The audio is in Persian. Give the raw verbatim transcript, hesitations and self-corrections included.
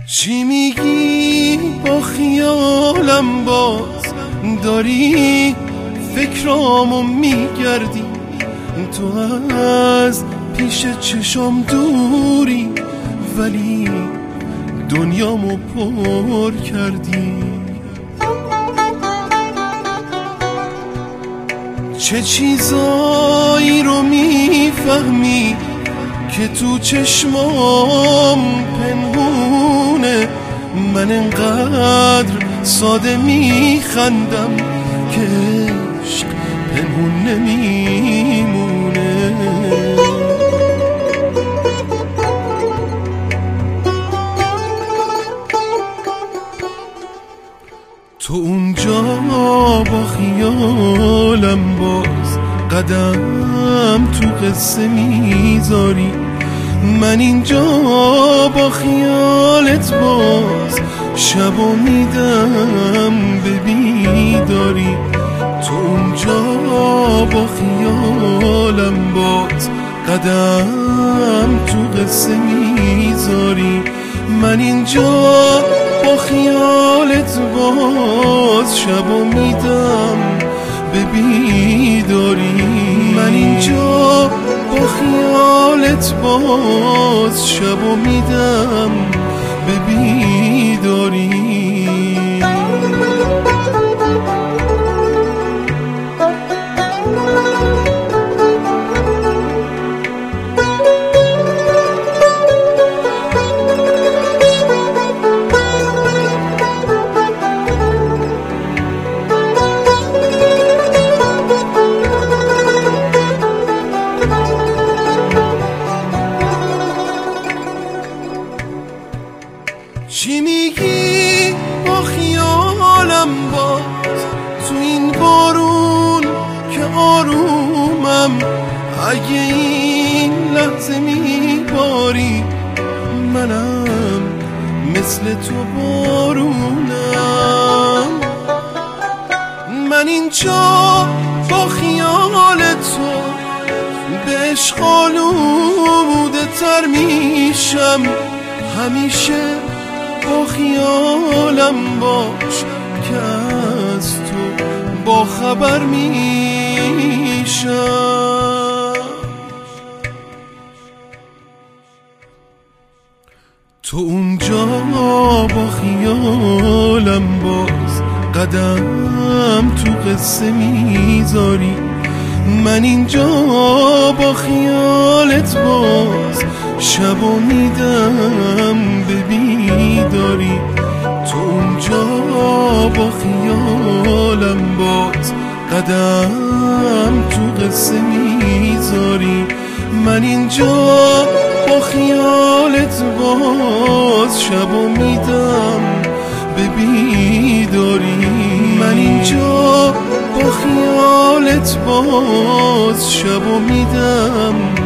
چی میگی با خیالم باز داری فکرامو میگردی، تو از پیش چشم دوری ولی دنیامو پر کردی. چه چیزایی رو میفهمی که تو چشمام پنهونه، من انقدر ساده میخندم که عشق پنهون نمیمونه. تو اونجا با خیالم باز قدم تو قصه میذاری، من اینجا با خیالت باز شبو میدم به بیداری. تو اونجا با خیالم باز قدم تو قصه میذاری، من اینجا با خیالت باز شبو میدم به بیداری. من اینجا با خیالت باز شبو میدم به بیداری. چی میگی با خیالم باز تو این بارون که آرومم، اگه این لحظه میباری منم مثل تو بارونم. من اینجا با خیال تو به عشق آلوده تر میشم، همیشه با خیالم باش که از تو با خبر میشم. تو اونجا با خیالم باز قدم تو قصه میذاری، من اینجا با خیالت باز شبو میدم به بیداری. تو اونجا با خیالم باز قدم تو قصه میذاری، من اینجا با خیالت باز شبو میدم به بیداری. من اینجا با خیالت باز شبو میدم